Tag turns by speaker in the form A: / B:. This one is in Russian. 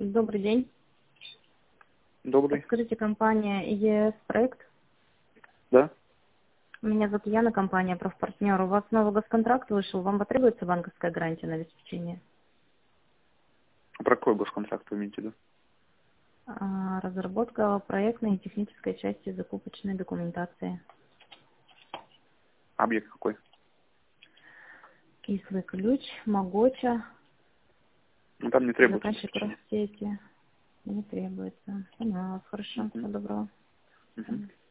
A: Добрый день.
B: Добрый.
A: Скажите, компания ЕС Проект?
B: Да.
A: Меня зовут Яна, компания «Профпартнер». У вас новый госконтракт вышел. Вам потребуется банковская гарантия на обеспечение?
B: Про какой госконтракт вы имеете в виду?
A: Разработка проектной и технической части закупочной документации.
B: Объект какой?
A: Кислый ключ, Могоча,
B: Ну, там не требуется
A: заказчик
B: обеспечение.
A: Россети. Не требуется. Поняла вас. Хорошо. Всего доброго.
B: Мгм.